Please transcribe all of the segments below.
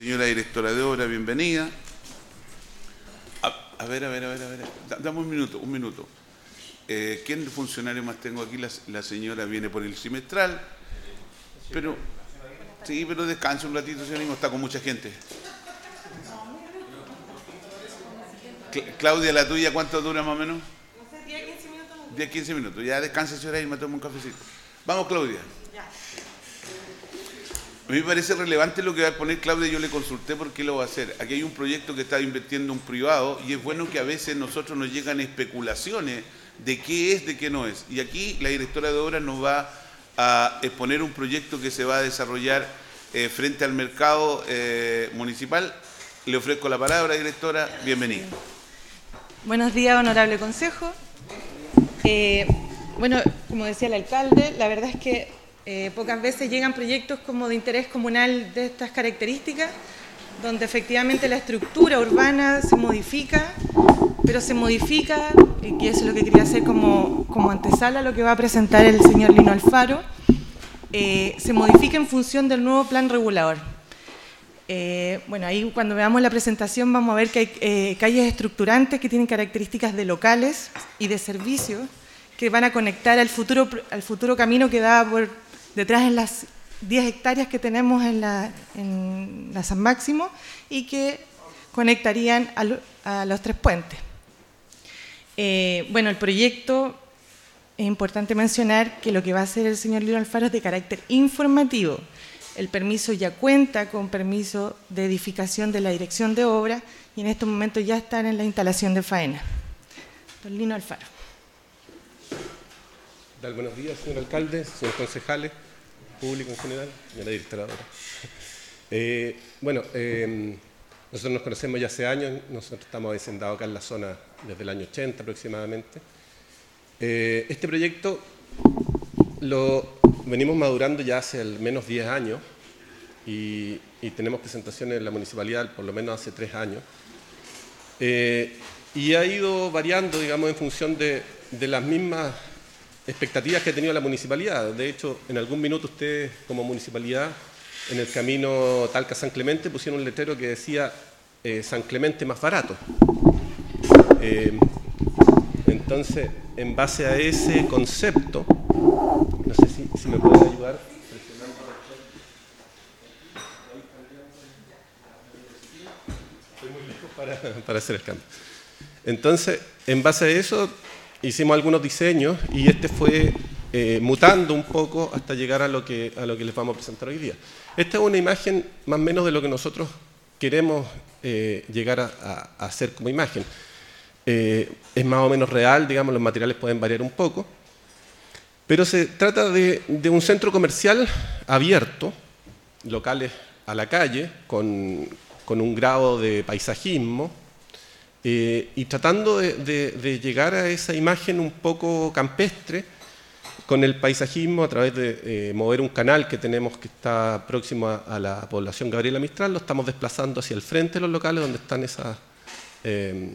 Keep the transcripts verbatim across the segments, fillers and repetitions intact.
Señora directora de obra, bienvenida. A, a ver, a ver, a ver, a ver. Dame un minuto, un minuto. Eh, ¿Quién funcionario más tengo aquí? La, la señora viene por el trimestral. Pero, sí, pero descansa un ratito, señor, no está con mucha gente. Claudia, la tuya, ¿cuánto dura más o menos? diez a quince minutos. diez a quince minutos. Ya descansa, señora, y me tomo un cafecito. Vamos, Claudia. Ya. A mí me parece relevante lo que va a poner Claudia, yo le consulté por qué lo va a hacer. Aquí hay un proyecto que está invirtiendo un privado y es bueno que a veces nosotros nos llegan especulaciones de qué es, de qué no es. Y aquí la directora de obras nos va a exponer un proyecto que se va a desarrollar eh, frente al mercado eh, municipal. Le ofrezco la palabra, directora. Bienvenida. Buenos días, honorable consejo. Eh, bueno, como decía el alcalde, la verdad es que Eh, pocas veces llegan proyectos como de interés comunal de estas características, donde efectivamente la estructura urbana se modifica, pero se modifica, y eso es lo que quería hacer como, como antesala a lo que va a presentar el señor Lino Alfaro, eh, se modifica en función del nuevo plan regulador. Eh, bueno, ahí cuando veamos la presentación vamos a ver que hay eh, calles estructurantes que tienen características de locales y de servicios que van a conectar al futuro, al futuro camino que da por detrás en las diez hectáreas que tenemos en la, en la San Máximo y que conectarían a, lo, a los tres puentes. Eh, bueno, el proyecto, es importante mencionar que lo que va a hacer el señor Lino Alfaro es de carácter informativo. El permiso ya cuenta con permiso de edificación de la dirección de obra y en estos momentos ya están en la instalación de faena. Don Lino Alfaro. Buenos días, señor alcalde, señores concejales, público en general, señora directora. Eh, bueno, eh, nosotros nos conocemos ya hace años, nosotros estamos vecindados acá en la zona desde el año ochenta aproximadamente. Eh, este proyecto lo venimos madurando ya hace al menos diez años y, y tenemos presentaciones en la municipalidad por lo menos hace tres años. Eh, y ha ido variando, digamos, en función de, de las mismas expectativas que ha tenido la municipalidad. De hecho, en algún minuto ustedes, como municipalidad, en el camino Talca-San Clemente, pusieron un letrero que decía eh, San Clemente más barato. Eh, entonces, en base a ese concepto, no sé si, si me pueden ayudar. Estoy muy lejos para, para hacer el cambio. Entonces, en base a eso, hicimos algunos diseños y este fue eh, mutando un poco hasta llegar a lo, que, a lo que les vamos a presentar hoy día. Esta es una imagen más o menos de lo que nosotros queremos eh, llegar a, a, a hacer como imagen. Eh, es más o menos real, digamos, los materiales pueden variar un poco, pero se trata de, de un centro comercial abierto, locales a la calle, con, con un grado de paisajismo, Eh, y tratando de, de, de llegar a esa imagen un poco campestre, con el paisajismo a través de eh, mover un canal que tenemos que está próximo a, a la población Gabriela Mistral, lo estamos desplazando hacia el frente de los locales donde están esas, eh,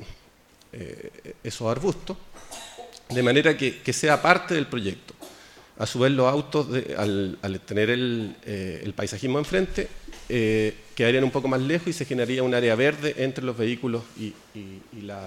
eh, esos arbustos, de manera que, que sea parte del proyecto. A su vez los autos, de, al, al tener el, eh, el paisajismo enfrente, eh, quedarían un poco más lejos y se generaría un área verde entre los vehículos y, y, y, la,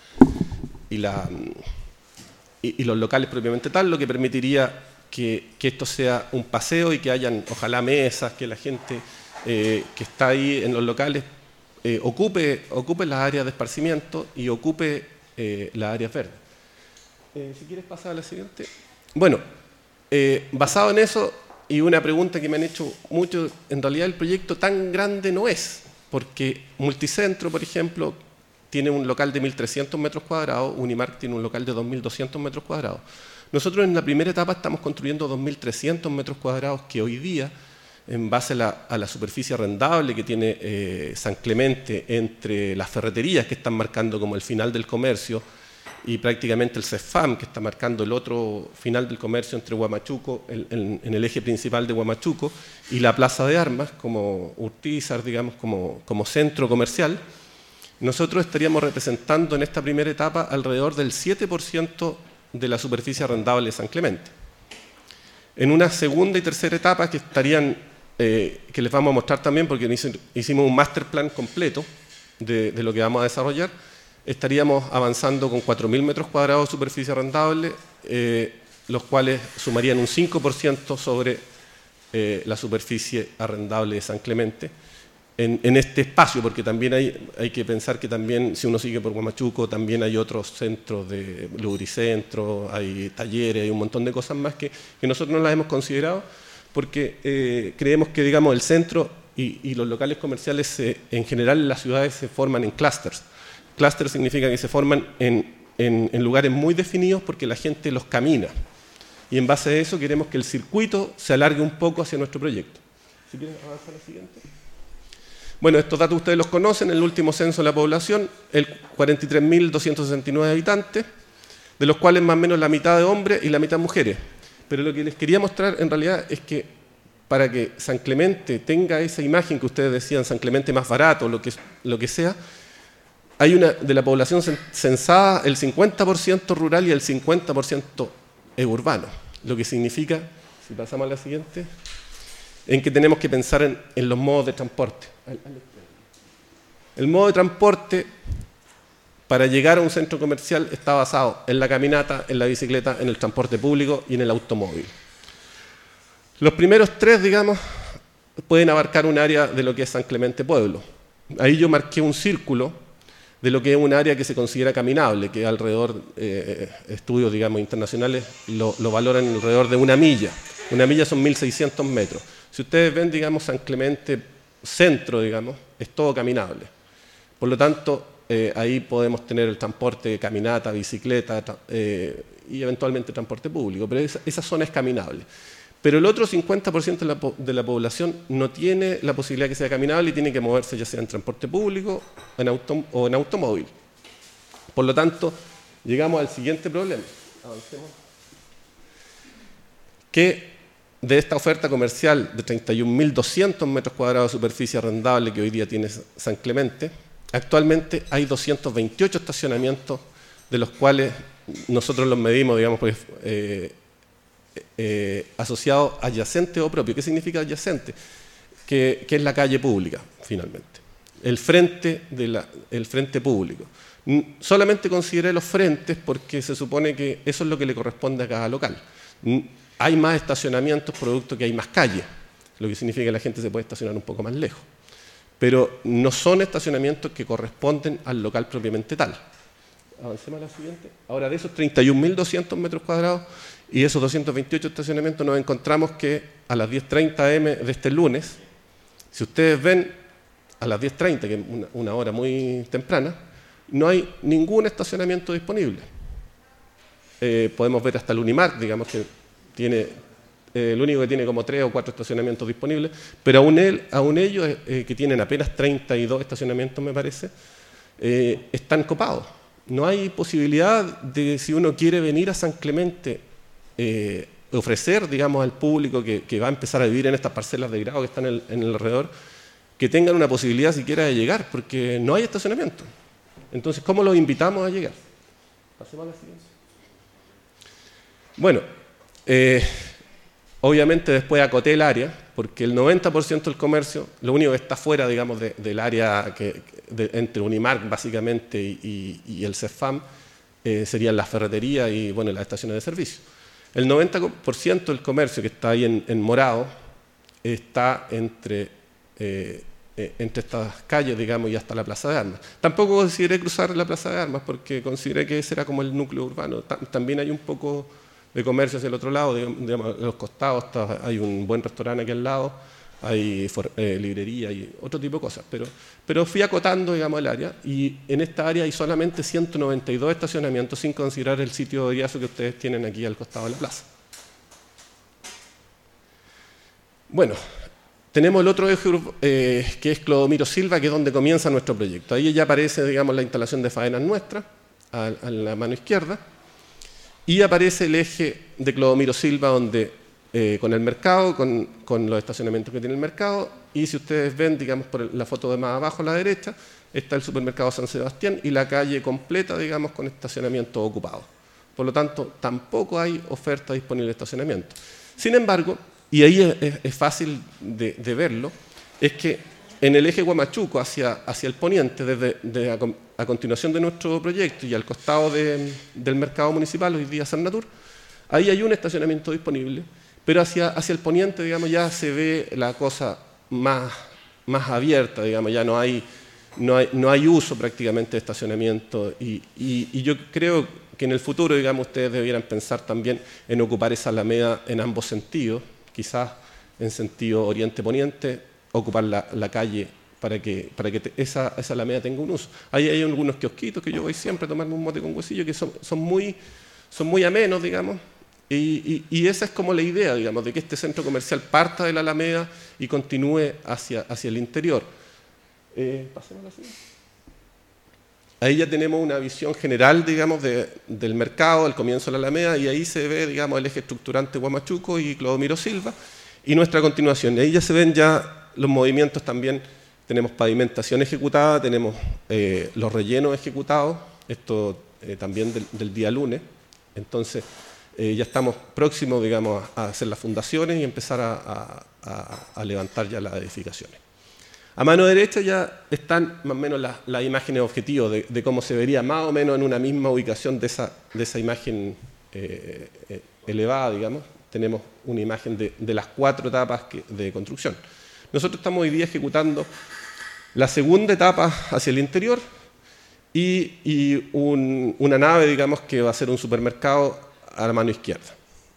y, la, y, y los locales propiamente tal, lo que permitiría que, que esto sea un paseo y que hayan, ojalá, mesas, que la gente eh, que está ahí en los locales eh, ocupe, ocupe las áreas de esparcimiento y ocupe eh, las áreas verdes. Eh, si quieres pasar a la siguiente. Bueno, eh, basado en eso, y una pregunta que me han hecho mucho, en realidad el proyecto tan grande no es, porque Multicentro, por ejemplo, tiene un local de mil trescientos metros cuadrados, Unimark tiene un local de dos mil doscientos metros cuadrados. Nosotros en la primera etapa estamos construyendo dos mil trescientos metros cuadrados que hoy día, en base a la, a la superficie arrendable que tiene eh, San Clemente entre las ferreterías que están marcando como el final del comercio, y prácticamente el CEFAM, que está marcando el otro final del comercio entre Huamachuco, el, el, en el eje principal de Huamachuco, y la Plaza de Armas, como Urtizar, digamos, como, como centro comercial, nosotros estaríamos representando en esta primera etapa alrededor del siete por ciento de la superficie arrendable de San Clemente. En una segunda y tercera etapa, que estarían eh, que les vamos a mostrar también, porque hicimos un master plan completo de, de lo que vamos a desarrollar, estaríamos avanzando con cuatro mil metros cuadrados de superficie arrendable, eh, los cuales sumarían un cinco por ciento sobre eh, la superficie arrendable de San Clemente, en, en este espacio, porque también hay, hay que pensar que también, si uno sigue por Huamachuco, también hay otros centros de lubricentro, hay talleres, hay un montón de cosas más que, que nosotros no las hemos considerado, porque eh, creemos que, digamos, el centro y, y los locales comerciales, se, en general, en las ciudades se forman en clústeres. Clúster significa que se forman en, en, en lugares muy definidos porque la gente los camina. Y en base a eso queremos que el circuito se alargue un poco hacia nuestro proyecto. Si quieren avanzar a la siguiente. Bueno, estos datos ustedes los conocen. En el último censo de la población, el cuarenta y tres mil doscientos sesenta y nueve habitantes, de los cuales más o menos la mitad de hombres y la mitad mujeres. Pero lo que les quería mostrar en realidad es que para que San Clemente tenga esa imagen que ustedes decían, San Clemente más barato, lo que, lo que sea, hay una de la población censada, el cincuenta por ciento rural y el cincuenta por ciento urbano, lo que significa, si pasamos a la siguiente, en que tenemos que pensar en, en los modos de transporte. El modo de transporte para llegar a un centro comercial está basado en la caminata, en la bicicleta, en el transporte público y en el automóvil. Los primeros tres, digamos, pueden abarcar un área de lo que es San Clemente Pueblo. Ahí yo marqué un círculo de lo que es un área que se considera caminable, que alrededor, eh, estudios, digamos, internacionales lo, lo valoran alrededor de una milla. Una milla son mil seiscientos metros. Si ustedes ven, digamos, San Clemente Centro, digamos, es todo caminable. Por lo tanto, eh, ahí podemos tener el transporte de caminata, bicicleta eh, y eventualmente transporte público, pero esa, esa zona es caminable. Pero el otro cincuenta por ciento de la, de la población no tiene la posibilidad que sea caminable y tiene que moverse ya sea en transporte público en auto, o en automóvil. Por lo tanto, llegamos al siguiente problema. Avancemos. Que de esta oferta comercial de treinta y un mil doscientos metros cuadrados de superficie arrendable que hoy día tiene San Clemente, actualmente hay doscientos veintiocho estacionamientos, de los cuales nosotros los medimos, digamos, pues, eh, eh, asociados adyacente o propio. ¿Qué significa adyacente? Que, que es la calle pública, finalmente. El frente, de la, el frente público. Solamente consideré los frentes porque se supone que eso es lo que le corresponde a cada local. Hay más estacionamientos producto que hay más calles, lo que significa que la gente se puede estacionar un poco más lejos. Pero no son estacionamientos que corresponden al local propiamente tal. Avancemos a la siguiente. Ahora, de esos treinta y un mil doscientos metros cuadrados y esos doscientos veintiocho estacionamientos, nos encontramos que a las diez treinta eme de este lunes, si ustedes ven a las diez treinta, que es una, una hora muy temprana, no hay ningún estacionamiento disponible. Eh, podemos ver hasta el Unimark, digamos que tiene, eh, el único que tiene como tres o cuatro estacionamientos disponibles, pero aún, él, aún ellos, eh, que tienen apenas treinta y dos estacionamientos, me parece, eh, están copados. No hay posibilidad de, si uno quiere venir a San Clemente, eh, ofrecer, digamos, al público que, que va a empezar a vivir en estas parcelas de grado que están en el, en el alrededor, que tengan una posibilidad siquiera de llegar, porque no hay estacionamiento. Entonces, ¿cómo los invitamos a llegar? Pasemos a la siguiente. Bueno, eh, obviamente después acoté el área, porque el noventa por ciento del comercio, lo único que está fuera, digamos, de, del área que, de, entre Unimark, básicamente, y, y, y el CEFAM, eh, serían las ferreterías y, bueno, las estaciones de servicio. El noventa por ciento del comercio que está ahí en, en morado está entre, eh, eh, entre estas calles, digamos, y hasta la Plaza de Armas. Tampoco consideré cruzar la Plaza de Armas porque consideré que ese era como el núcleo urbano. También hay un poco de comercio hacia el otro lado, digamos, a los costados está, hay un buen restaurante aquí al lado, hay for, eh, librería y otro tipo de cosas, pero, pero fui acotando, digamos, el área, y en esta área hay solamente ciento noventa y dos estacionamientos, sin considerar el sitio de Iaso que ustedes tienen aquí al costado de la plaza. Bueno, tenemos el otro eje, eh, que es Clodomiro Silva, que es donde comienza nuestro proyecto. Ahí ya aparece, digamos, la instalación de faenas nuestra, a, a la mano izquierda, y aparece el eje de Clodomiro Silva, donde eh, con el mercado, con, con los estacionamientos que tiene el mercado, y si ustedes ven, digamos, por la foto de más abajo a la derecha, está el supermercado San Sebastián y la calle completa, digamos, con estacionamiento ocupado. Por lo tanto, tampoco hay oferta disponible de estacionamiento. Sin embargo, y ahí es, es fácil de, de verlo, es que en el eje Huamachuco hacia, hacia el poniente, desde de a, a continuación de nuestro proyecto y al costado de, del mercado municipal, hoy día Sarnatur, ahí hay un estacionamiento disponible, pero hacia, hacia el poniente, digamos, ya se ve la cosa más, más abierta, digamos, ya no hay, no hay, no hay uso prácticamente de estacionamiento y, y, y yo creo que en el futuro, digamos, ustedes debieran pensar también en ocupar esa alameda en ambos sentidos, quizás en sentido oriente-poniente, ocupar la, la calle para que, para que te, esa, esa alameda tenga un uso. Ahí hay algunos kiosquitos que yo voy siempre a tomarme un mote con huesillo que son, son, muy, son muy amenos, digamos, y, y, y esa es como la idea, digamos, de que este centro comercial parta de la alameda y continúe hacia, hacia el interior. Eh, pasemos a la siguiente. Ahí ya tenemos una visión general, digamos, de, del mercado, el comienzo de la alameda, y ahí se ve, digamos, el eje estructurante Huamachuco y Clodomiro Silva, y nuestra continuación. Y ahí ya se ven ya los movimientos también, tenemos pavimentación ejecutada, tenemos eh, los rellenos ejecutados, esto eh, también del, del día lunes, entonces eh, ya estamos próximos, digamos, a hacer las fundaciones y empezar a, a, a, a levantar ya las edificaciones. A mano derecha ya están más o menos las, las imágenes objetivos de, de cómo se vería más o menos en una misma ubicación de esa, de esa imagen eh, eh, elevada, digamos. Tenemos una imagen de, de las cuatro etapas que, de construcción. Nosotros estamos hoy día ejecutando la segunda etapa hacia el interior y, y un, una nave, digamos, que va a ser un supermercado a la mano izquierda.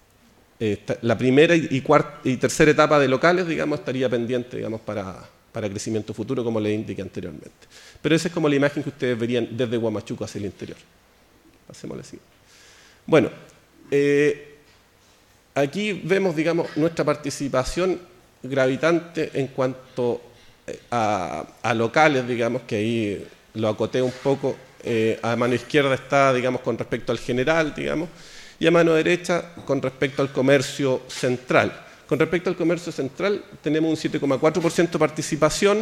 Eh, la primera y, y, cuarta, y tercera etapa de locales, digamos, estaría pendiente, digamos, para... para crecimiento futuro, como les indiqué anteriormente. Pero esa es como la imagen que ustedes verían desde Huamachuco hacia el interior. Pasémosle así. Bueno, eh, aquí vemos, digamos, nuestra participación gravitante en cuanto a, a locales, digamos, que ahí lo acoté un poco. Eh, a mano izquierda está, digamos, con respecto al general, digamos, y a mano derecha con respecto al comercio central. Con respecto al comercio central, tenemos un siete coma cuatro por ciento de participación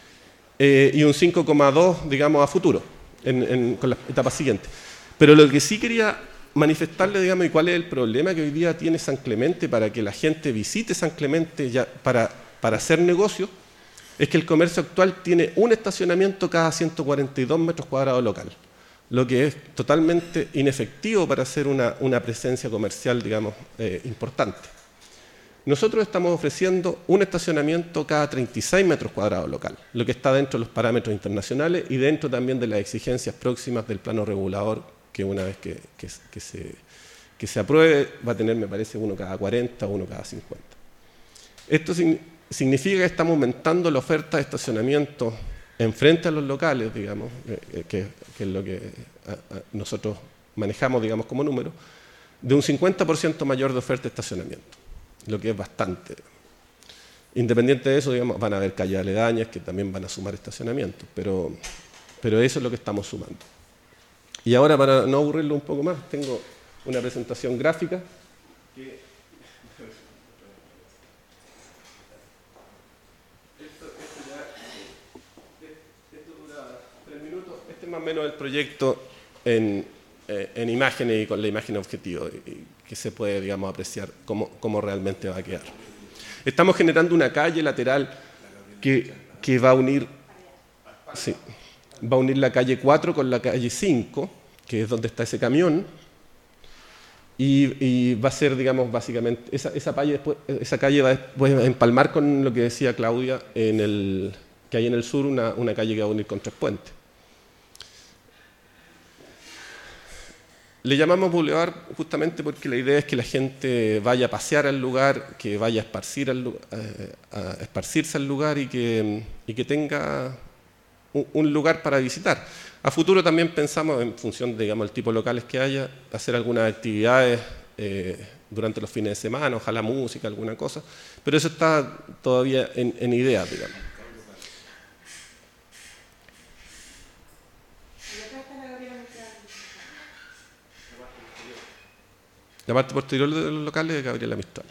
eh, y un cinco coma dos por ciento, digamos, a futuro, en, en, con la etapa siguiente. Pero lo que sí quería manifestarle, digamos, y cuál es el problema que hoy día tiene San Clemente para que la gente visite San Clemente ya para, para hacer negocio, es que el comercio actual tiene un estacionamiento cada ciento cuarenta y dos metros cuadrados local, lo que es totalmente inefectivo para hacer una, una presencia comercial, digamos, eh, importante. Nosotros estamos ofreciendo un estacionamiento cada treinta y seis metros cuadrados local, lo que está dentro de los parámetros internacionales y dentro también de las exigencias próximas del plano regulador, que una vez que, que, que, se, que se apruebe va a tener, me parece, uno cada cuarenta o uno cada cincuenta. Esto sin, significa que estamos aumentando la oferta de estacionamiento enfrente a los locales, digamos, eh, que, que es lo que a, a nosotros manejamos, digamos, como número, de un cincuenta por ciento mayor de oferta de estacionamiento, lo que es bastante. Independiente de eso, digamos, van a haber calles aledañas que también van a sumar estacionamientos, pero, pero eso es lo que estamos sumando. Y ahora, para no aburrirlo un poco más, tengo una presentación gráfica que... Esto, esto ya, esto dura tres minutos. Este es más o menos el proyecto en, eh, en imágenes y con la imagen objetivo, y, que se puede, digamos, apreciar cómo, cómo realmente va a quedar. Estamos generando una calle lateral que, que va a unir, sí, va a unir la calle cuatro con la calle cinco, que es donde está ese camión, y, y va a ser, digamos, básicamente, esa, esa, calle después, esa calle va después a empalmar con lo que decía Claudia, en el, que hay en el sur una, una calle que va a unir con Tres Puentes. Le llamamos Boulevard justamente porque la idea es que la gente vaya a pasear al lugar, que vaya a, esparcir al, eh, a esparcirse al lugar y que, y que tenga un, un lugar para visitar. A futuro también pensamos, en función de, digamos, el tipo de locales que haya, hacer algunas actividades eh, durante los fines de semana, ojalá música, alguna cosa, pero eso está todavía en, en ideas, digamos. La parte posterior de los locales de Gabriela Mistral.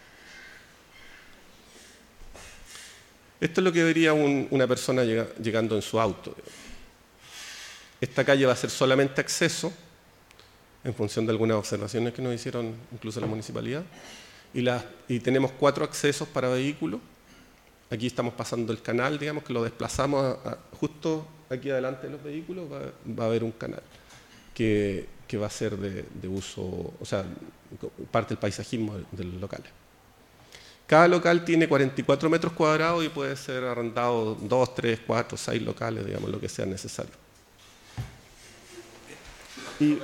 Esto es lo que vería un, una persona llega, llegando en su auto. Esta calle va a ser solamente acceso, en función de algunas observaciones que nos hicieron incluso la municipalidad, y, las, y tenemos cuatro accesos para vehículos. Aquí estamos pasando el canal, digamos, que lo desplazamos a, a, justo aquí adelante de los vehículos va, va a haber un canal que, que va a ser de, de uso, o sea, parte del paisajismo de, de los locales. Cada local tiene cuarenta y cuatro metros cuadrados y puede ser arrendado dos, tres, cuatro, seis locales, digamos, lo que sea necesario. Y,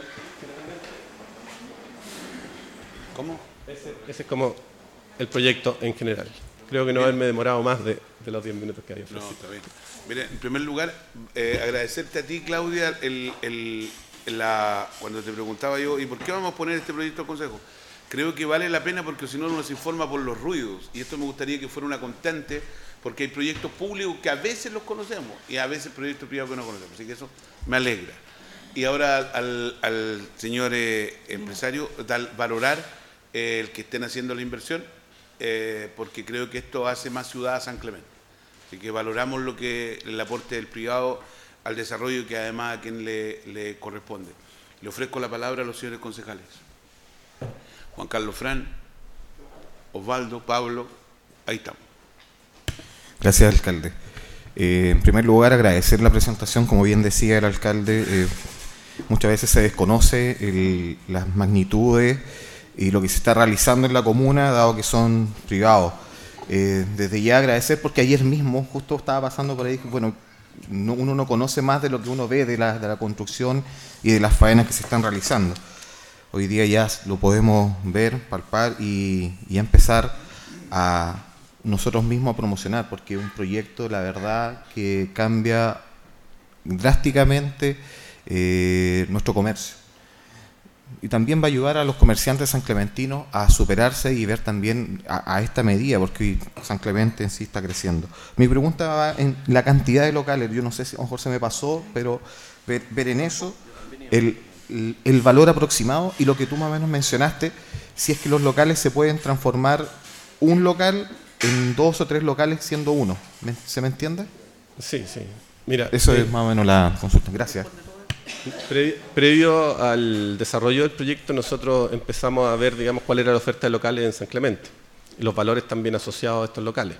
¿Cómo? Ese, ese es como el proyecto en general. Creo que no haberme demorado más de, de los diez minutos que había ofrecido. No, está bien. Mira, en primer lugar, eh, agradecerte a ti, Claudia, el, el, la, cuando te preguntaba yo, ¿y por qué vamos a poner este proyecto al Consejo? Creo que vale la pena porque si no uno se informa por los ruidos, y esto me gustaría que fuera una constante, porque hay proyectos públicos que a veces los conocemos y a veces proyectos privados que no conocemos, así que eso me alegra. Y ahora al, al señor eh, empresario, tal, valorar eh, el que estén haciendo la inversión, eh, porque creo que esto hace más ciudad a San Clemente. Así que valoramos lo que el aporte del privado al desarrollo, que además a quien le, le corresponde. Le ofrezco la palabra a los señores concejales. Juan Carlos Fran, Osvaldo, Pablo, ahí estamos. Gracias, alcalde. Eh, en primer lugar, agradecer la presentación. Como bien decía el alcalde, eh, muchas veces se desconoce el, las magnitudes y lo que se está realizando en la comuna, dado que son privados. Eh, desde ya agradecer, porque ayer mismo justo estaba pasando por ahí, bueno, no, uno no conoce más de lo que uno ve de la, de la construcción y de las faenas que se están realizando. Hoy día ya lo podemos ver, palpar y, y empezar a nosotros mismos a promocionar, porque es un proyecto, la verdad, que cambia drásticamente eh, nuestro comercio. Y también va a ayudar a los comerciantes sanclementinos a superarse y ver también a, a esta medida, porque San Clemente en sí está creciendo. Mi pregunta va en la cantidad de locales. Yo no sé si a lo mejor se me pasó, pero ver, ver en eso el, el, el valor aproximado y lo que tú más o menos mencionaste, si es que los locales se pueden transformar un local en dos o tres locales siendo uno. ¿Se me entiende? Sí, sí. Mira, eso eh, es más o menos la consulta. Gracias. Pre, previo al desarrollo del proyecto, nosotros empezamos a ver, digamos, cuál era la oferta de locales en San Clemente y los valores también asociados a estos locales.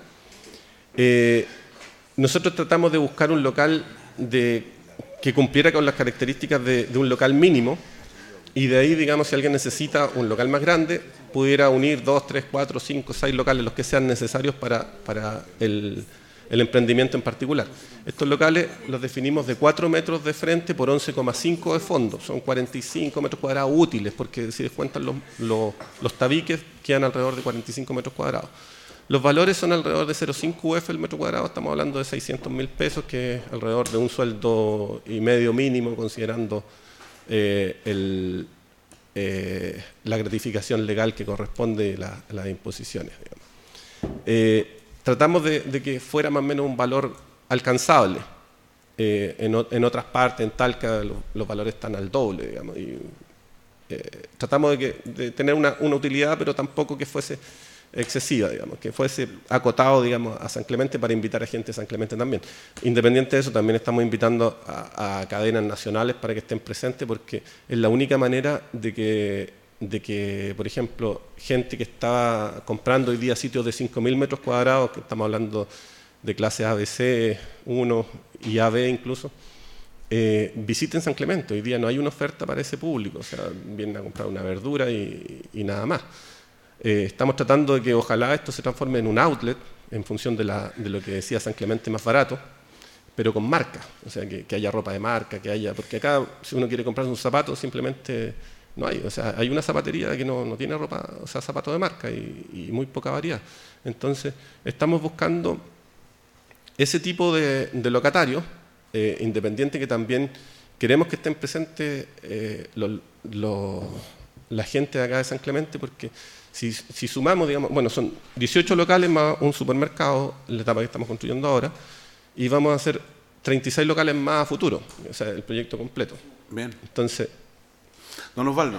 Eh, nosotros tratamos de buscar un local de, que cumpliera con las características de, de un local mínimo, y de ahí, digamos, si alguien necesita un local más grande, pudiera unir dos, tres, cuatro, cinco, seis locales, los que sean necesarios para, para el, el emprendimiento en particular. Estos locales los definimos de cuatro metros de frente por once coma cinco de fondo, son cuarenta y cinco metros cuadrados útiles, porque si descuentan los, los, los tabiques quedan alrededor de cuarenta y cinco metros cuadrados. Los valores son alrededor de cero coma cinco U F el metro cuadrado, estamos hablando de seiscientos mil pesos, que es alrededor de un sueldo y medio mínimo, considerando eh, el, eh, la gratificación legal que corresponde a la, las imposiciones, digamos. Eh, tratamos de, de que fuera más o menos un valor alcanzable. Eh, en, en otras partes, en Talca, los, los valores están al doble, digamos. Y, eh, tratamos de, que, de tener una, una utilidad, pero tampoco que fuese excesiva, digamos, que fuese acotado, digamos, a San Clemente para invitar a gente de San Clemente también. Independiente de eso, también estamos invitando a, a cadenas nacionales para que estén presentes, porque es la única manera de que, de que, por ejemplo, gente que está comprando hoy día sitios de cinco mil metros cuadrados, que estamos hablando de clases A B C uno y A B incluso, eh, visiten San Clemente. Hoy día no hay una oferta para ese público, o sea, vienen a comprar una verdura y, y nada más. Eh, estamos tratando de que ojalá esto se transforme en un outlet en función de, la, de lo que decía San Clemente más barato, pero con marca, o sea, que, que haya ropa de marca, que haya, porque acá si uno quiere comprar un zapato simplemente no hay, o sea, hay una zapatería que no, no tiene ropa, o sea, zapatos de marca y, y muy poca variedad. Entonces, estamos buscando ese tipo de, de locatarios, eh, independiente, que también queremos que estén presentes eh, lo, lo, la gente de acá de San Clemente, porque Si, si sumamos, digamos, bueno, son dieciocho locales más un supermercado, en la etapa que estamos construyendo ahora, y vamos a hacer treinta y seis locales más a futuro, o sea, el proyecto completo. Bien. Entonces... Don Osvaldo.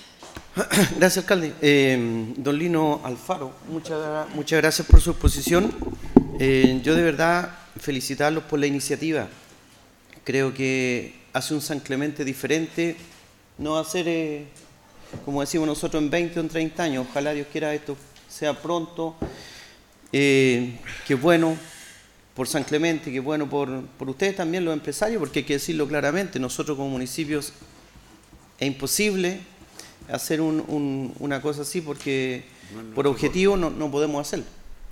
Gracias, alcalde. Eh, don Lino Alfaro, muchas, muchas gracias por su exposición. Eh, yo de verdad felicitarlos por la iniciativa. Creo que hace un San Clemente diferente, no va a ser... Eh, como decimos nosotros, en veinte o en treinta años, ojalá Dios quiera esto sea pronto, eh, que bueno por San Clemente, que bueno por, por ustedes también los empresarios, porque hay que decirlo claramente, nosotros como municipios es imposible hacer un, un, una cosa así porque por objetivo no, no podemos hacerlo.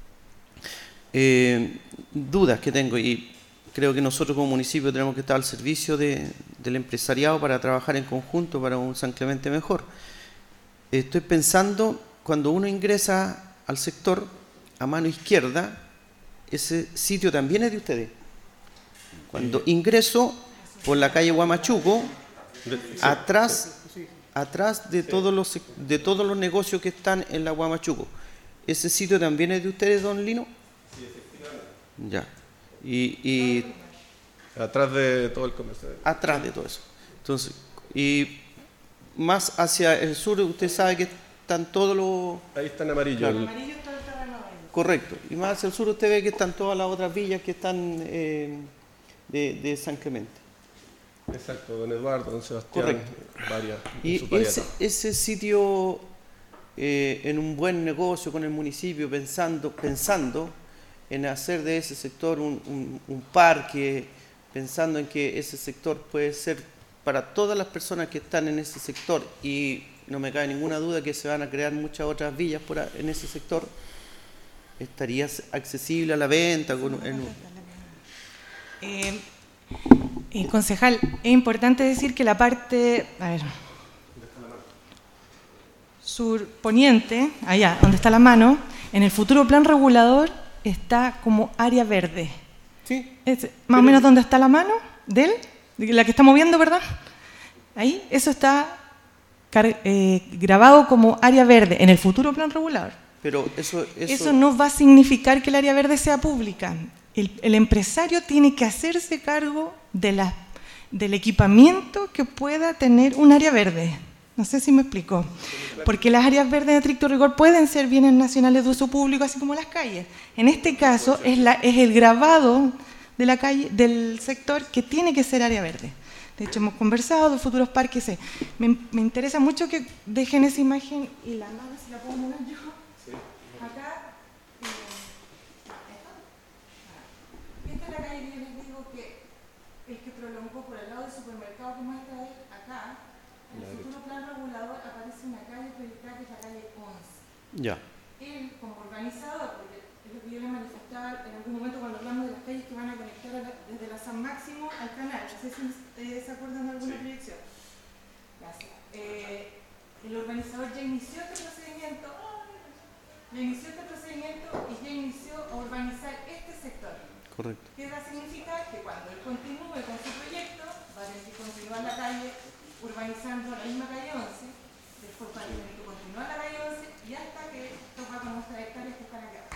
Eh, dudas que tengo y creo que nosotros como municipio tenemos que estar al servicio de, del empresariado para trabajar en conjunto para un San Clemente mejor. Estoy pensando, cuando uno ingresa al sector, a mano izquierda, ese sitio también es de ustedes. Cuando ingreso por la calle Huamachuco, atrás, atrás de todos los de todos los negocios que están en la Huamachuco, ¿ese sitio también es de ustedes, don Lino? Sí, efectivamente. Ya. Y, y atrás de todo el comercio. Atrás de todo eso. Entonces, y más hacia el sur, usted sabe que están todos los... Ahí está en amarillo. Claro. El... Amarillo está el terreno ahí. Correcto. Y más hacia el sur usted ve que están todas las otras villas que están eh, de, de San Clemente. Exacto, don Eduardo, don Sebastián. Correcto. Varias, y ese, ese sitio, eh, en un buen negocio con el municipio, pensando, pensando en hacer de ese sector un, un, un parque, pensando en que ese sector puede ser para todas las personas que están en ese sector, y no me cabe ninguna duda que se van a crear muchas otras villas por a, en ese sector, estaría accesible a la venta. Con, en un... eh, eh, concejal, es importante decir que la parte, a ver, surponiente, allá donde está la mano, en el futuro plan regulador está como área verde. Sí. Es más o menos donde está la mano de él, la que está moviendo, ¿verdad? Ahí, eso está eh, grabado como área verde en el futuro plan regulador. Pero eso, eso... eso no va a significar que el área verde sea pública. El, el empresario tiene que hacerse cargo de la, del equipamiento que pueda tener un área verde. No sé si me explico. Porque las áreas verdes de estricto rigor pueden ser bienes nacionales de uso público, así como las calles. En este caso es, la, es el grabado de la calle, del sector, que tiene que ser área verde. De hecho, hemos conversado de futuros parques. Me, me interesa mucho que dejen esa imagen y la mano, si la puedo poner yo. Acá, eh, esta es la calle que yo les digo que el que prolongó por el lado del supermercado que muestra él, acá, en el futuro plan regulador aparece una calle proyectada que es la calle once. Ya. Él, como organizador, porque es lo que yo le manifestaba en algún momento cuando hablamos de las calles que van a conectar a la, desde la San Máximo al canal, no sé si ustedes se acuerdan de alguna sí. proyección. Gracias. Eh, el organizador ya inició este procedimiento. Ya inició este procedimiento y ya inició a urbanizar este sector. Correcto. ¿Qué va a significar? Que cuando él continúe con su proyecto, va a tener que continuar la calle urbanizando la misma calle once, después va a tener que continuar la calle once y hasta que toca con nuestras hectáreas que están acá.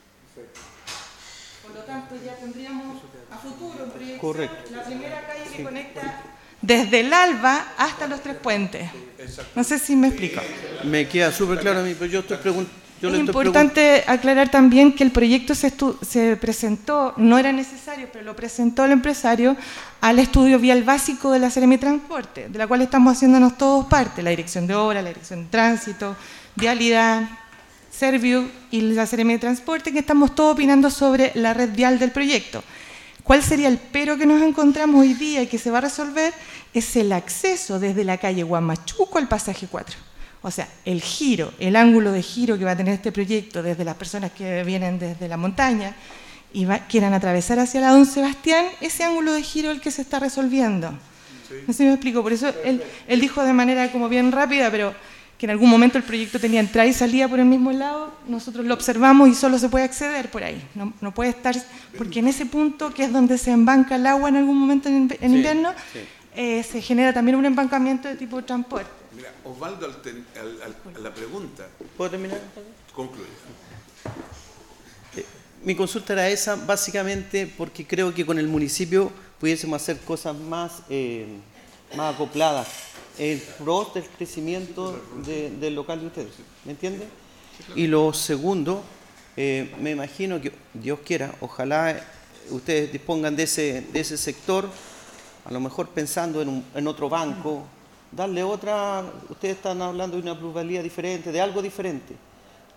Por lo tanto, ya tendríamos a futuro en proyección Correcto. La primera calle que sí. conecta desde el Alba hasta los Tres Puentes. No sé si me explico. Me queda súper claro a mí, pero yo estoy preguntando. Yo es importante aclarar también que el proyecto se, se presentó, no era necesario, pero lo presentó el empresario al estudio vial básico de la Seremi de Transporte, de la cual estamos haciéndonos todos parte, la Dirección de Obra, la Dirección de Tránsito, Vialidad, Serviu y la Seremi de Transporte, que estamos todos opinando sobre la red vial del proyecto. ¿Cuál sería el pero que nos encontramos hoy día y que se va a resolver? Es el acceso desde la calle Huamachuco al pasaje cuatro. O sea, el giro, el ángulo de giro que va a tener este proyecto desde las personas que vienen desde la montaña y va, quieran atravesar hacia la Don Sebastián, ese ángulo de giro es el que se está resolviendo. Sí. No sé si me explico, por eso él, él dijo de manera como bien rápida, pero que en algún momento el proyecto tenía entrada y salida por el mismo lado, nosotros lo observamos y solo se puede acceder por ahí. No, no puede estar, porque en ese punto, que es donde se embanca el agua en algún momento en, en sí, invierno, sí. Eh, se genera también un embancamiento de tipo de transporte. Mira, Osvaldo, al ten, al, al, a la pregunta... ¿Puedo terminar? Concluye. Eh, mi consulta era esa, básicamente porque creo que con el municipio pudiésemos hacer cosas más, eh, más acopladas en pro del crecimiento de, del local de ustedes. ¿Me entienden? Y lo segundo, eh, me imagino que, Dios quiera, ojalá ustedes dispongan de ese, de ese sector, a lo mejor pensando en, un, en otro banco, darle otra, ustedes están hablando de una plusvalía diferente, de algo diferente,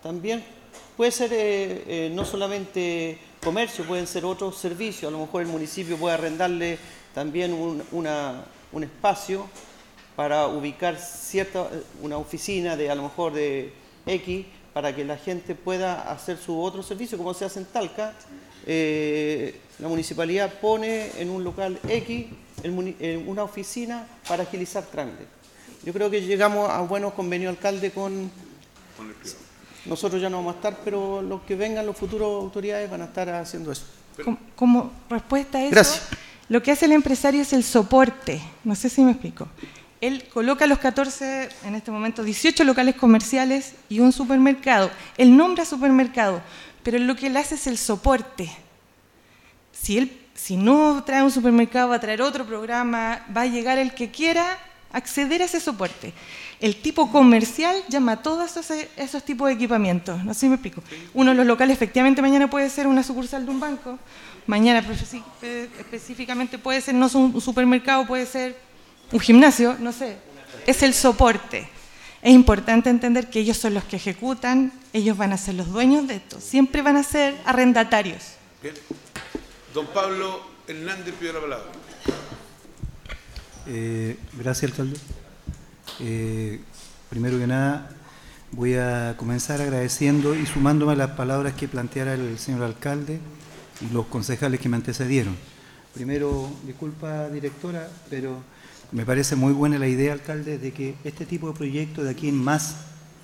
también puede ser eh, eh, no solamente comercio, pueden ser otros servicios. A lo mejor el municipio puede arrendarle también un, una, un espacio para ubicar cierta, una oficina de a lo mejor de X, para que la gente pueda hacer su otro servicio, como se hace en Talca. Eh, la municipalidad pone en un local X el, en una oficina para agilizar trámites. Yo creo que llegamos a buenos convenios, alcalde, con... con el privado. Nosotros ya no vamos a estar, pero los que vengan, los futuros autoridades van a estar haciendo eso. Como, como respuesta a eso, Gracias. Lo que hace el empresario es el soporte. No sé si me explico. Él coloca los catorce, en este momento dieciocho locales comerciales y un supermercado. Él nombra supermercado, pero lo que él hace es el soporte. Si él, si no trae un supermercado, va a traer otro programa, va a llegar el que quiera acceder a ese soporte. El tipo comercial llama a todos esos, esos tipos de equipamientos. No sé si me explico. Uno de los locales efectivamente mañana puede ser una sucursal de un banco, mañana específicamente puede ser no un supermercado, puede ser un gimnasio, no sé. Es el soporte. Es importante entender que ellos son los que ejecutan, ellos van a ser los dueños de esto, siempre van a ser arrendatarios. Bien. Don Pablo Hernández pide la palabra. Eh, gracias, alcalde. Eh, primero que nada, voy a comenzar agradeciendo y sumándome a las palabras que planteara el señor alcalde y los concejales que me antecedieron. Primero, disculpa, directora, pero me parece muy buena la idea, alcalde, de que este tipo de proyectos de aquí en más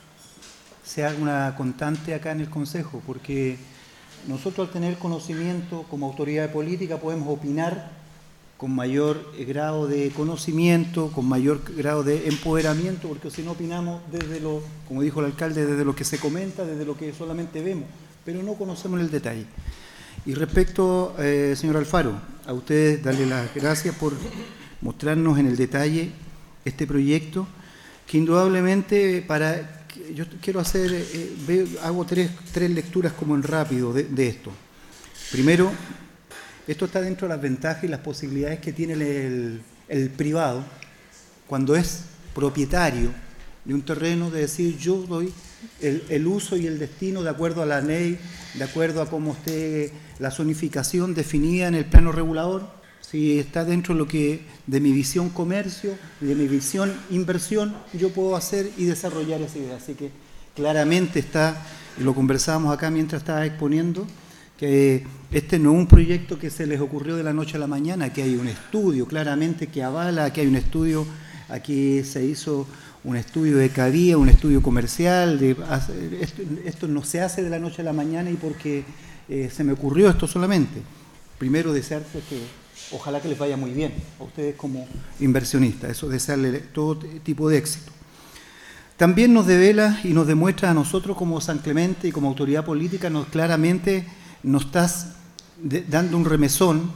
sea una constante acá en el Consejo, porque nosotros al tener conocimiento como autoridad política podemos opinar con mayor grado de conocimiento, con mayor grado de empoderamiento, porque si no opinamos desde lo, como dijo el alcalde, desde lo que se comenta, desde lo que solamente vemos, pero no conocemos el detalle. Y respecto, eh, señor Alfaro, a ustedes darle las gracias por mostrarnos en el detalle este proyecto, que indudablemente para... Yo quiero hacer, eh, veo, hago tres, tres lecturas como en rápido de, de esto. Primero, esto está dentro de las ventajas y las posibilidades que tiene el, el privado cuando es propietario de un terreno, de decir yo doy el, el uso y el destino de acuerdo a la ley, de acuerdo a cómo esté la zonificación definida en el plano regulador. Si está dentro de lo que de mi visión comercio, de mi visión inversión, yo puedo hacer y desarrollar esa idea. Así que claramente está, y lo conversábamos acá mientras estaba exponiendo, que este no es un proyecto que se les ocurrió de la noche a la mañana, que hay un estudio claramente que avala, que hay un estudio, aquí se hizo un estudio de cabida, un estudio comercial, de, esto, esto no se hace de la noche a la mañana y porque eh, se me ocurrió esto solamente. Primero desearse que ojalá que les vaya muy bien a ustedes como inversionistas, eso desearle todo tipo de éxito. También nos devela y nos demuestra a nosotros como San Clemente y como autoridad política, nos claramente nos estás de, dando un remesón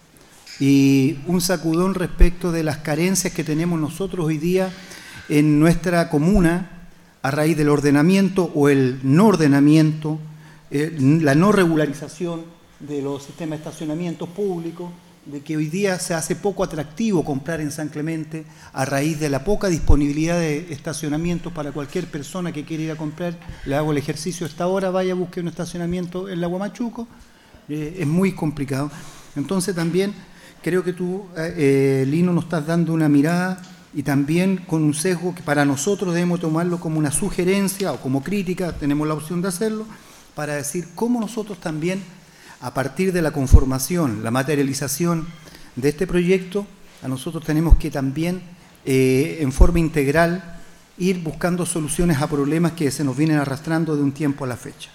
y un sacudón respecto de las carencias que tenemos nosotros hoy día en nuestra comuna a raíz del ordenamiento o el no ordenamiento, eh, la no regularización de los sistemas de estacionamientos públicos, de que hoy día se hace poco atractivo comprar en San Clemente a raíz de la poca disponibilidad de estacionamientos para cualquier persona que quiera ir a comprar. Le hago el ejercicio a esta hora, vaya a buscar un estacionamiento en la Huamachuco, eh, es muy complicado. Entonces también creo que tú, eh, Lino, nos estás dando una mirada y también con un sesgo que para nosotros debemos tomarlo como una sugerencia o como crítica, tenemos la opción de hacerlo, para decir cómo nosotros también, a partir de la conformación, la materialización de este proyecto, a nosotros tenemos que también, eh, en forma integral, ir buscando soluciones a problemas que se nos vienen arrastrando de un tiempo a la fecha.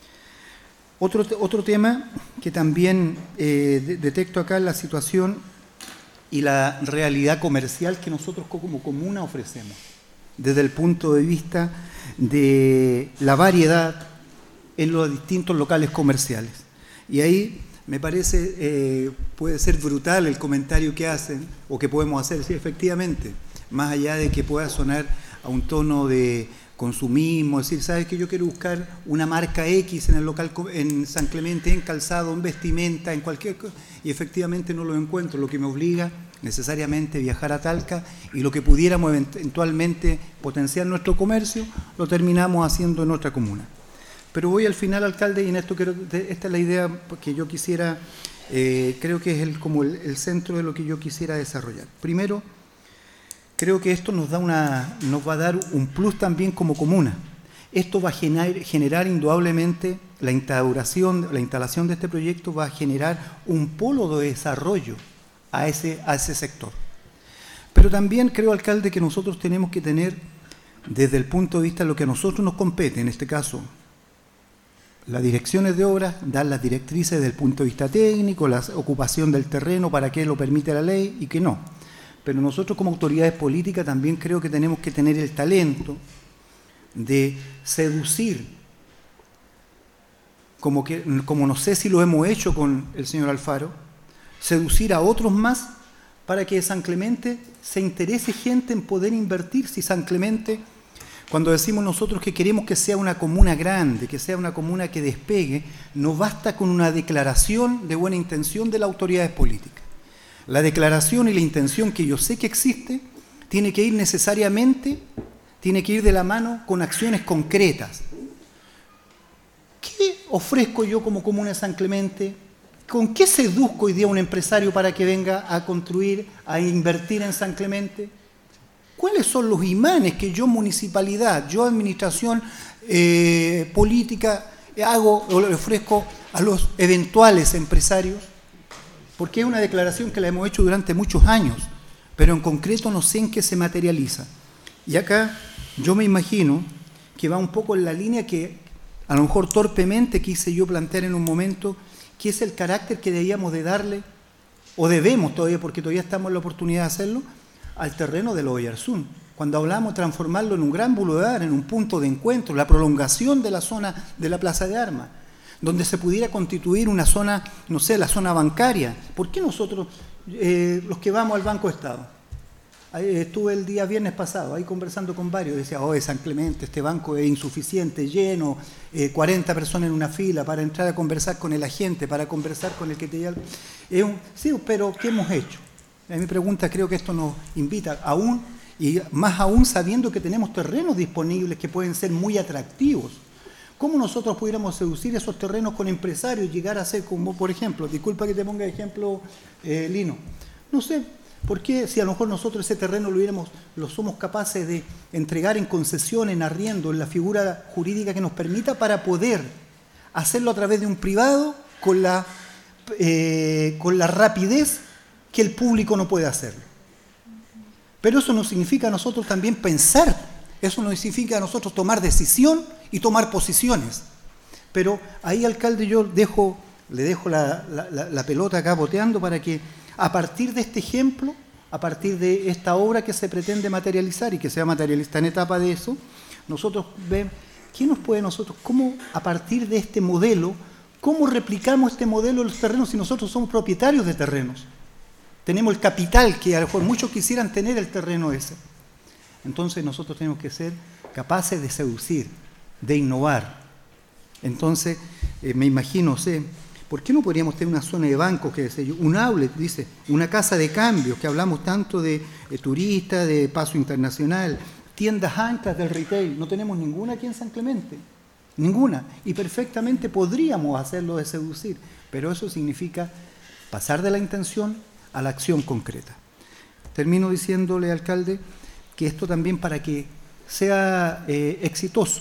Otro, otro tema que también eh, de, detecto acá es la situación y la realidad comercial que nosotros como comuna ofrecemos, desde el punto de vista de la variedad en los distintos locales comerciales. Y ahí me parece, eh, puede ser brutal el comentario que hacen o que podemos hacer, sí, efectivamente, más allá de que pueda sonar a un tono de consumismo, decir, ¿sabes que yo quiero buscar una marca X en el local, en San Clemente, en calzado, en vestimenta, en cualquier cosa, y efectivamente no lo encuentro, lo que me obliga necesariamente a viajar a Talca y lo que pudiéramos eventualmente potenciar nuestro comercio, lo terminamos haciendo en nuestra comuna. Pero voy al final, alcalde, y en esto quiero, esta es la idea que yo quisiera, eh, creo que es el, como el, el centro de lo que yo quisiera desarrollar. Primero, creo que esto nos, da una, nos va a dar un plus también como comuna. Esto va a generar, generar indudablemente la instauración, la instalación de este proyecto va a generar un polo de desarrollo a ese, a ese sector. Pero también creo, alcalde, que nosotros tenemos que tener, desde el punto de vista de lo que a nosotros nos compete, en este caso, las direcciones de obras, dar las directrices desde el punto de vista técnico, la ocupación del terreno, para qué lo permite la ley y qué no. Pero nosotros como autoridades políticas también creo que tenemos que tener el talento de seducir, como, que, como no sé si lo hemos hecho con el señor Alfaro, seducir a otros más para que San Clemente se interese gente en poder invertir. Si San Clemente, cuando decimos nosotros que queremos que sea una comuna grande, que sea una comuna que despegue, no basta con una declaración de buena intención de las autoridades políticas. La declaración y la intención que yo sé que existe tiene que ir necesariamente, tiene que ir de la mano con acciones concretas. ¿Qué ofrezco yo como comuna de San Clemente? ¿Con qué seduzco hoy día a un empresario para que venga a construir, a invertir en San Clemente? ¿Cuáles son los imanes que yo, municipalidad, yo, administración eh, política, hago o le ofrezco a los eventuales empresarios? Porque es una declaración que la hemos hecho durante muchos años, pero en concreto no sé en qué se materializa. Y acá yo me imagino que va un poco en la línea que a lo mejor torpemente quise yo plantear en un momento, que es el carácter que debíamos de darle, o debemos todavía, porque todavía estamos en la oportunidad de hacerlo, al terreno del Oyarzún. Cuando hablamos de transformarlo en un gran boulevard, en un punto de encuentro, la prolongación de la zona de la Plaza de Armas, donde se pudiera constituir una zona, no sé, la zona bancaria. ¿Por qué nosotros, eh, los que vamos al Banco Estado? Ahí estuve el día viernes pasado, ahí conversando con varios, decía, oh, San Clemente, este banco es insuficiente, lleno, eh, cuarenta personas en una fila para entrar a conversar con el agente, para conversar con el que te lleva. Es un, sí, pero ¿qué hemos hecho? A mi pregunta, creo que esto nos invita aún, y más aún sabiendo que tenemos terrenos disponibles que pueden ser muy atractivos. ¿Cómo nosotros pudiéramos seducir esos terrenos con empresarios, llegar a ser como, por ejemplo, disculpa que te ponga ejemplo, eh, Lino, no sé, ¿por qué si a lo mejor nosotros ese terreno lo, hubiéramos, lo somos capaces de entregar en concesión, en arriendo, en la figura jurídica que nos permita para poder hacerlo a través de un privado con la, eh, con la rapidez que el público no puede hacerlo? Pero eso no significa a nosotros también pensar, eso no significa a nosotros tomar decisión y tomar posiciones. Pero ahí, alcalde, yo dejo, le dejo la, la, la pelota acá boteando para que a partir de este ejemplo, a partir de esta obra que se pretende materializar y que sea materialista en etapa de eso, nosotros vemos, ¿qué nos puede nosotros, cómo a partir de este modelo, cómo replicamos este modelo en los terrenos si nosotros somos propietarios de terrenos? Tenemos el capital que a lo mejor muchos quisieran tener el terreno ese. Entonces nosotros tenemos que ser capaces de seducir, de innovar. Entonces, eh, me imagino, sé, ¿por qué no podríamos tener una zona de bancos, que sé yo, un outlet, dice, una casa de cambios, que hablamos tanto de eh, turistas, de paso internacional, tiendas anclas del retail? No tenemos ninguna aquí en San Clemente, ninguna. Y perfectamente podríamos hacerlo de seducir, pero eso significa pasar de la intención a la acción concreta. Termino diciéndole, alcalde, que esto también, para que sea eh, exitoso,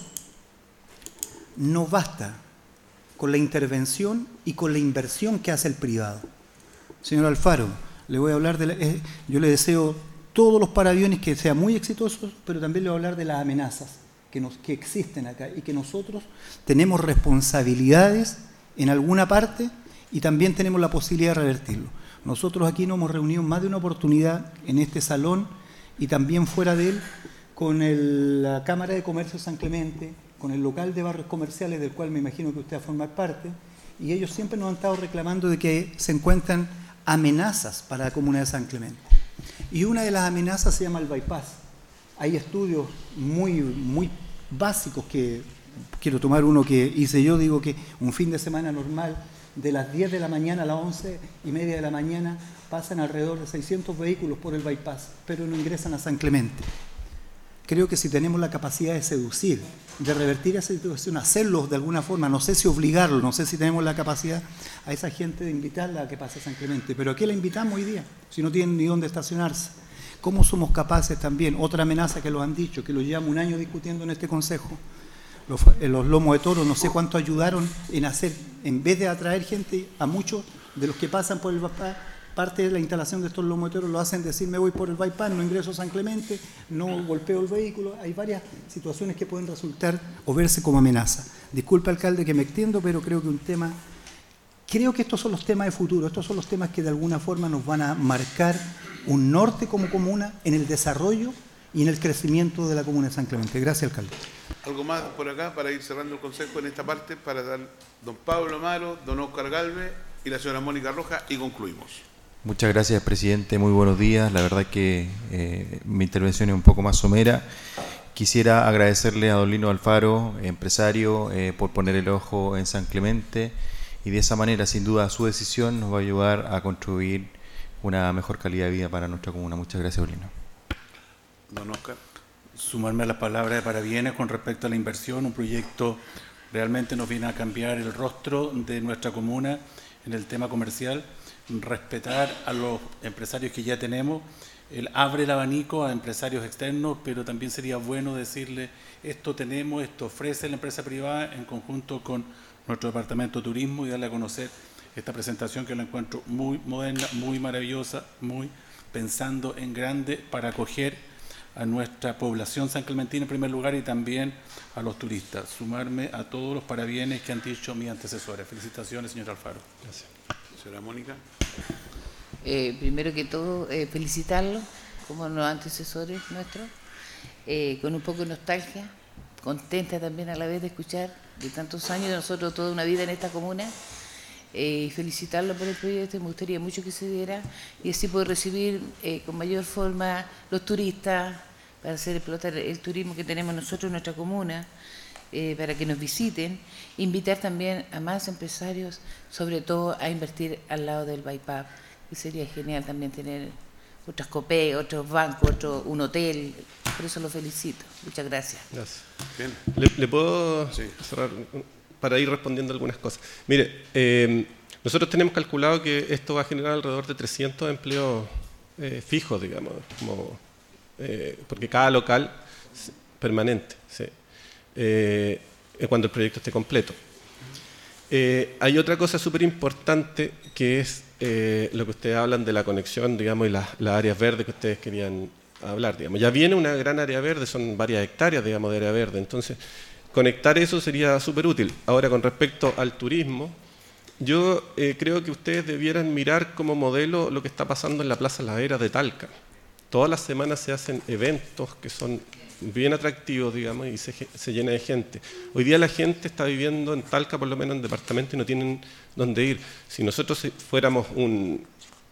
no basta con la intervención y con la inversión que hace el privado. Señor Alfaro, le voy a hablar de la, eh, yo le deseo todos los parabienes, que sean muy exitosos, pero también le voy a hablar de las amenazas que, nos, que existen acá y que nosotros tenemos responsabilidades en alguna parte y también tenemos la posibilidad de revertirlo. Nosotros aquí nos hemos reunido en más de una oportunidad en este salón y también fuera de él con el, la Cámara de Comercio San Clemente, con el local de barrios comerciales del cual me imagino que usted va a formar parte, y ellos siempre nos han estado reclamando de que se encuentran amenazas para la comunidad de San Clemente. Y una de las amenazas se llama el bypass. Hay estudios muy, muy básicos que quiero tomar uno que hice yo, digo que un fin de semana normal, de las diez de la mañana a las once y media de la mañana, pasan alrededor de seiscientos vehículos por el bypass, pero no ingresan a San Clemente. creo que si tenemos la capacidad de seducir, de revertir esa situación, hacerlo de alguna forma, no sé si obligarlo, no sé si tenemos la capacidad a esa gente de invitarla a que pase a San Clemente, pero ¿a qué la invitamos hoy día? Si no tienen ni dónde estacionarse. ¿Cómo somos capaces también? Otra amenaza que lo han dicho, que lo llevamos un año discutiendo en este Consejo. Los, los lomos de toro, no sé cuánto ayudaron en hacer, en vez de atraer gente, a muchos de los que pasan por el bypass, parte de la instalación de estos lomos de toro lo hacen decir, me voy por el bypass, no ingreso a San Clemente, no golpeo el vehículo. Hay varias situaciones que pueden resultar o verse como amenaza. Disculpe, alcalde, que me extiendo, pero creo que un tema, creo que estos son los temas de futuro, estos son los temas que de alguna forma nos van a marcar un norte como comuna en el desarrollo y en el crecimiento de la comuna de San Clemente. Gracias, alcalde. ¿Algo más por acá para ir cerrando el consejo en esta parte? Para dar don Pablo Amaro, don Oscar Galvez y la señora Mónica Rojas y concluimos. Muchas gracias, presidente. Muy buenos días. La verdad que eh, mi intervención es un poco más somera. Quisiera agradecerle a don Lino Alfaro, empresario, eh, por poner el ojo en San Clemente, y de esa manera, sin duda, su decisión nos va a ayudar a construir una mejor calidad de vida para nuestra comuna. Muchas gracias, don Lino. Don Oscar. Sumarme a las palabras de parabienes con respecto a la inversión. Un proyecto realmente nos viene a cambiar el rostro de nuestra comuna en el tema comercial. Respetar a los empresarios que ya tenemos. Él abre el abanico a empresarios externos, pero también sería bueno decirle, esto tenemos, esto ofrece la empresa privada en conjunto con nuestro departamento de turismo, y darle a conocer esta presentación que la encuentro muy moderna, muy maravillosa, muy pensando en grande para acoger a nuestra población sanclementina en primer lugar y también a los turistas. Sumarme a todos los parabienes que han dicho mis antecesores. Felicitaciones, señor Alfaro. Gracias. Señora Mónica. Eh, primero que todo, eh, felicitarlos como los antecesores nuestros, eh, con un poco de nostalgia, contenta también a la vez de escuchar de tantos años, de nosotros toda una vida en esta comuna, eh, y felicitarlos por el proyecto. Me gustaría mucho que se diera y así poder recibir eh, con mayor forma los turistas para hacer explotar el turismo que tenemos nosotros en nuestra comuna, eh, para que nos visiten, invitar también a más empresarios, sobre todo a invertir al lado del bypass. Y sería genial también tener otras COPE, otros bancos, otro, un hotel. Por eso lo felicito. Muchas gracias. Gracias. Bien. ¿Le, le puedo Sí. cerrar para ir respondiendo algunas cosas? Mire, eh, nosotros tenemos calculado que esto va a generar alrededor de trescientos empleos eh, fijos, digamos, como, eh, porque cada local es permanente, sí, eh, cuando el proyecto esté completo. Eh, hay otra cosa súper importante que es eh, lo que ustedes hablan de la conexión, digamos, y las, las áreas verdes que ustedes querían hablar, digamos. Ya viene una gran área verde, son varias hectáreas, digamos, de área verde, entonces conectar eso sería súper útil. Ahora, con respecto al turismo, yo eh, creo que ustedes debieran mirar como modelo lo que está pasando en la Plaza Las Heras de Talca. Todas las semanas se hacen eventos que son bien atractivos, digamos, y se, se llena de gente. Hoy día la gente está viviendo en Talca, por lo menos en departamento, y no tienen dónde ir. Si nosotros fuéramos un,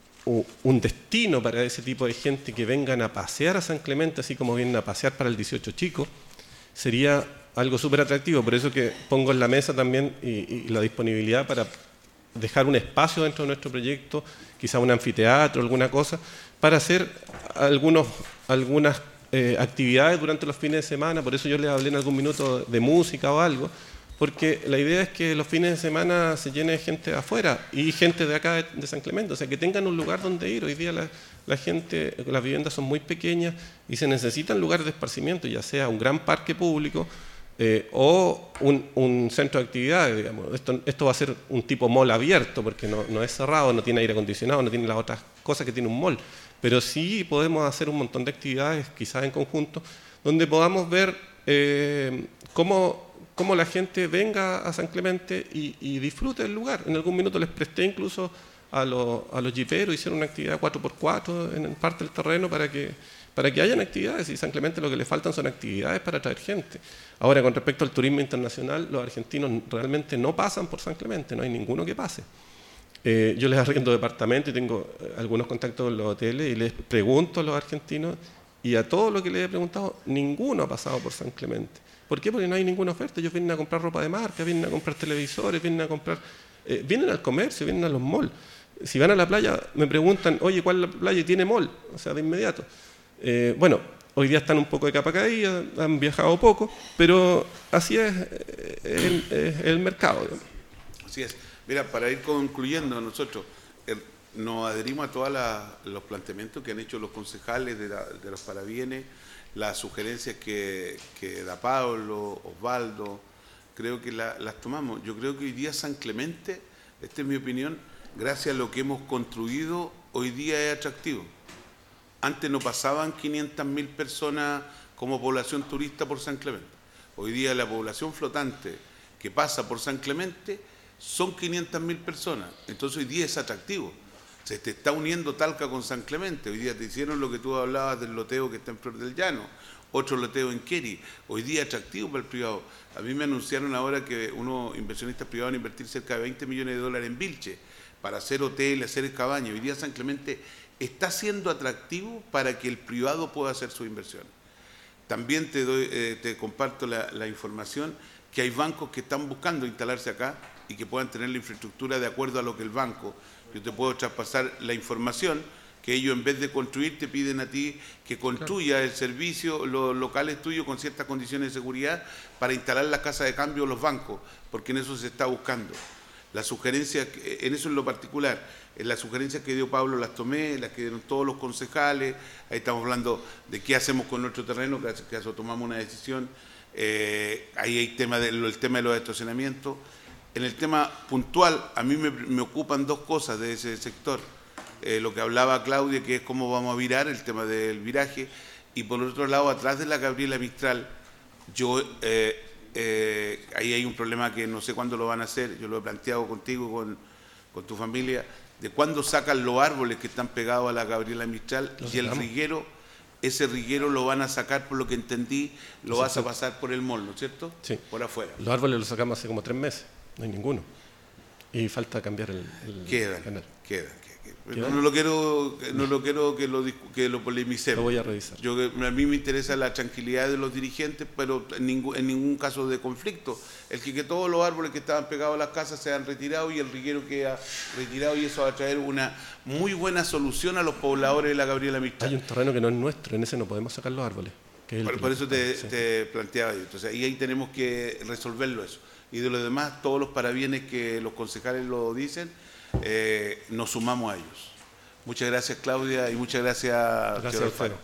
un destino para ese tipo de gente que vengan a pasear a San Clemente, así como vienen a pasear para el dieciocho Chico, sería algo súper atractivo. Por eso que pongo en la mesa también y, y la disponibilidad para dejar un espacio dentro de nuestro proyecto, quizá un anfiteatro, alguna cosa, para hacer algunos, algunas eh, actividades durante los fines de semana. Por eso yo les hablé en algún minuto de música o algo, porque la idea es que los fines de semana se llene de gente de afuera y gente de acá de, de San Clemente, o sea, que tengan un lugar donde ir. Hoy día la, la gente, las viviendas son muy pequeñas y se necesitan lugares de esparcimiento, ya sea un gran parque público, Eh, o un, un centro de actividades, digamos. Esto, esto va a ser un tipo mall abierto, porque no, no es cerrado, no tiene aire acondicionado, no tiene las otras cosas que tiene un mall, pero sí podemos hacer un montón de actividades, quizás en conjunto, donde podamos ver eh, cómo, cómo la gente venga a San Clemente y, y disfrute del lugar. En algún minuto les presté incluso a, lo, a los jiperos, hicieron una actividad cuatro por cuatro en parte del terreno para que para que hayan actividades, y San Clemente lo que le faltan son actividades para atraer gente. Ahora, con respecto al turismo internacional, los argentinos realmente no pasan por San Clemente, no hay ninguno que pase. Eh, yo les arriendo departamento y tengo algunos contactos en los hoteles y les pregunto a los argentinos, y a todos los que les he preguntado, ninguno ha pasado por San Clemente. ¿Por qué? Porque no hay ninguna oferta. Ellos vienen a comprar ropa de marca, vienen a comprar televisores, vienen a comprar, eh, vienen al comercio, vienen a los malls. Si van a la playa, me preguntan, oye, ¿cuál es la playa? ¿Tiene mall? O sea, de inmediato. Eh, bueno, hoy día están un poco de capa caída, han viajado poco, pero así es el, el mercado. Digamos. Así es. Mira, para ir concluyendo, nosotros eh, nos adherimos a todos los planteamientos que han hecho los concejales de, la, de los parabienes, las sugerencias que, que da Pablo, Osvaldo, creo que la, las tomamos. Yo creo que hoy día San Clemente, esta es mi opinión, gracias a lo que hemos construido, hoy día es atractivo. Antes no pasaban quinientas mil personas como población turista por San Clemente. Hoy día la población flotante que pasa por San Clemente son quinientas mil personas. Entonces hoy día es atractivo. Se te está uniendo Talca con San Clemente. Hoy día te hicieron lo que tú hablabas del loteo que está en Flor del Llano, otro loteo en Queri. Hoy día es atractivo para el privado. A mí me anunciaron ahora que unos inversionistas privados van a invertir cerca de veinte millones de dólares en Vilche para hacer hoteles, hacer cabañas. Hoy día San Clemente está siendo atractivo para que el privado pueda hacer su inversión. También te, doy, eh, te comparto la, la información que hay bancos que están buscando instalarse acá y que puedan tener la infraestructura de acuerdo a lo que el banco, yo te puedo traspasar la información, que ellos en vez de construir te piden a ti que construya el servicio, los locales tuyos con ciertas condiciones de seguridad para instalar las casas de cambio o los bancos, porque en eso se está buscando. Las sugerencias, en eso en lo particular, en las sugerencias que dio Pablo las tomé, las que dieron todos los concejales, ahí estamos hablando de qué hacemos con nuestro terreno, que hace caso tomamos una decisión, eh, ahí hay tema de, el tema de los estacionamientos. En el tema puntual, a mí me, me ocupan dos cosas de ese sector, eh, lo que hablaba Claudia, que es cómo vamos a virar, el tema del viraje, y por otro lado, atrás de la Gabriela Mistral, yo... Eh, Eh, ahí hay un problema que no sé cuándo lo van a hacer, yo lo he planteado contigo, con, con tu familia, de cuándo sacan los árboles que están pegados a la Gabriela Mistral y el riguero, ese riguero lo van a sacar, por lo que entendí, lo vas a pasar por el mall, ¿no es cierto? Sí. Por afuera. Los árboles los sacamos hace como tres meses, no hay ninguno. Y falta cambiar el, el quedan, canal. Quedan. No, no lo quiero, no lo quiero que lo, que lo polemicemos. Lo voy a revisar. Yo, a mí me interesa la tranquilidad de los dirigentes, pero en ningún, en ningún caso de conflicto. El que, que todos los árboles que estaban pegados a las casas se han retirado y el riguero queda retirado, y eso va a traer una muy buena solución a los pobladores de la Gabriela Mistral. Hay un terreno que no es nuestro, en ese no podemos sacar los árboles. Que es por, por eso te, sí. te planteaba yo. Entonces, y ahí tenemos que resolverlo eso. Y de lo demás, todos los parabienes que los concejales lo dicen, eh, nos sumamos a ellos. Muchas gracias, Claudia, y muchas gracias, gracias señor Alfaro.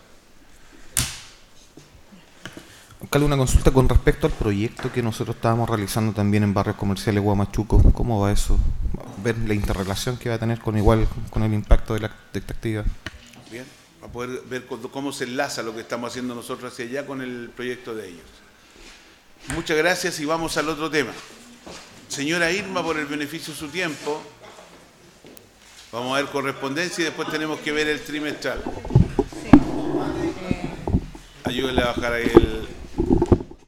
Alcalde, una consulta con respecto al proyecto que nosotros estábamos realizando también en barrios comerciales Huamachuco. ¿Cómo va eso? Ver la interrelación que va a tener con igual con el impacto de, la, de esta actividad. Bien, va a poder ver cómo se enlaza lo que estamos haciendo nosotros hacia allá con el proyecto de ellos. Muchas gracias y vamos al otro tema. Señora Irma, por el beneficio de su tiempo, vamos a ver correspondencia y después tenemos que ver el trimestral. Sí. Ayúdenle a bajar ahí el...